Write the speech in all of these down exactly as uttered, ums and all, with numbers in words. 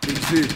Big Zoo.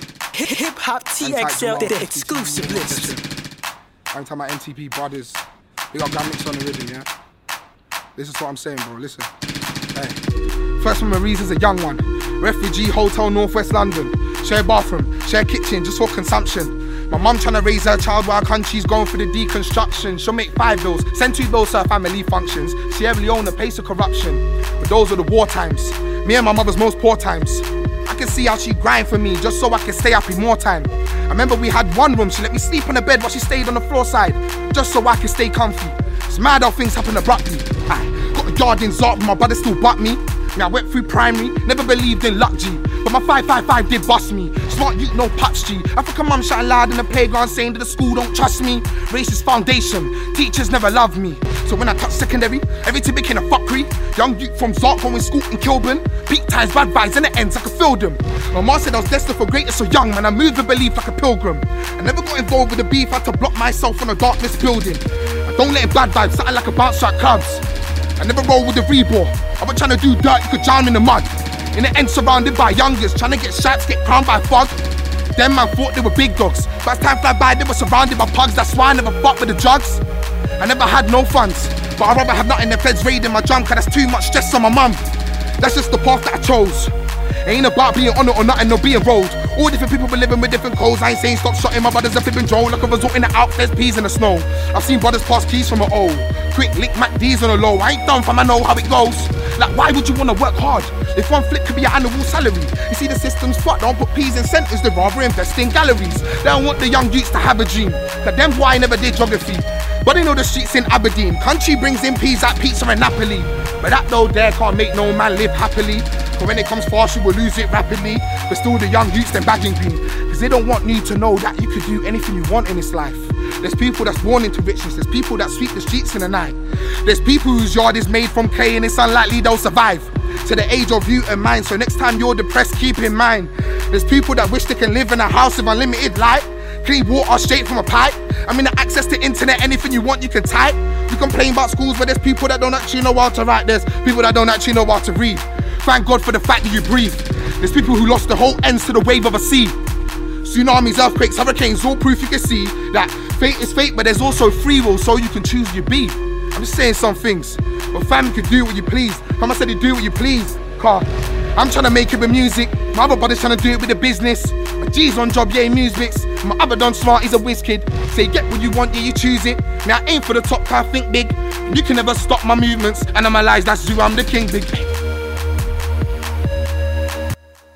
Hip Hop T X L, the exclusive list. I'm talking about M T P brothers. We got Grand Mix on the rhythm, yeah? This is what I'm saying, bro. Listen. Hey. First memories as a young one. Refugee hotel, northwest London. Share bathroom, share kitchen, just for consumption. My mum trying to raise her child while her country's going for the deconstruction. She'll make five bills, send two bills to her family functions. She heavily owned the pace of corruption. But those were the war times. Me and my mother's most poor times. I can see how she grind for me just so I can stay up in more time. I remember we had one room, she let me sleep on the bed while she stayed on the floor side, just so I can stay comfy. It's mad how things happen abruptly. I got a yard in Zark, but my brother still butt me. Me, I went through primary, never believed in luck, G. But my five five five did bust me. Smart youth, no patch, G. African mum shouting loud in the playground saying that the school don't trust me. Racist foundation, teachers never loved me. So when I touched secondary, everything became a fuckery. Young youth from Zark going school in Kilburn. Peak times, bad vibes, and the ends, I could feel them. My mom said I was destined for greatness so young, man. I moved with belief like a pilgrim. I never got involved with the beef, I had to block myself from a darkness building. I don't let in bad vibes, something like a bounce track clubs. I never roll with the rebore. I was trying to do dirt, you could drown me in the mud. In the end, surrounded by youngers, trying to get shots, get crowned by fog. Them man thought they were big dogs, but as time fly by, they were surrounded by pugs. That's why I never fought with the drugs. I never had no funds, but I'd rather have nothing than feds raiding my drum, cause that's too much stress on my mum. That's just the path that I chose. It ain't about being on it or nothing, or being rolled. All different people be living with different codes. I ain't saying stop shotting, my brothers are flipping drone. Like a result in the out, there's peas in the snow. I've seen brothers pass keys from an O. Quick lick Mac D's on the low. I ain't done fam, I know how it goes. Like why would you wanna work hard if one flick could be your annual salary? You see the system's fucked, don't put peas in centres, they rather invest in galleries. They don't want the young youths to have a dream. Cause them why never did geography. But they know the streets in Aberdeen. Country brings in peas like pizza and Napoli. But that though there can't make no man live happily. But when it comes fast you will lose it rapidly. But still the young youths them bagging green. Cause they don't want you to know that you could do anything you want in this life. There's people that's born into richness. There's people that sweep the streets in the night. There's people whose yard is made from clay and it's unlikely they'll survive to the age of youth and mind. So next time you're depressed, keep in mind. There's people that wish they can live in a house with unlimited light. Clean water straight from a pipe. I mean the access to internet, anything you want you can type. You complain about schools where there's people that don't actually know how to write. There's people that don't actually know how to read. Thank God for the fact that you breathe. There's people who lost the whole ends to the wave of a sea. Tsunamis, earthquakes, hurricanes, all proof you can see that fate is fate, but there's also free will, so you can choose your beat. I'm just saying some things. But fam, you can do what you please. Fam, I said you do what you please. Car, I'm trying to make it with music. My other brother's trying to do it with the business. My G's on job, yeah, music. My other done smart, he's a whiz kid. Say get what you want, yeah, you choose it. Now I aim for the top, I think big. You can never stop my movements. Animalize, that's who I'm the king, big.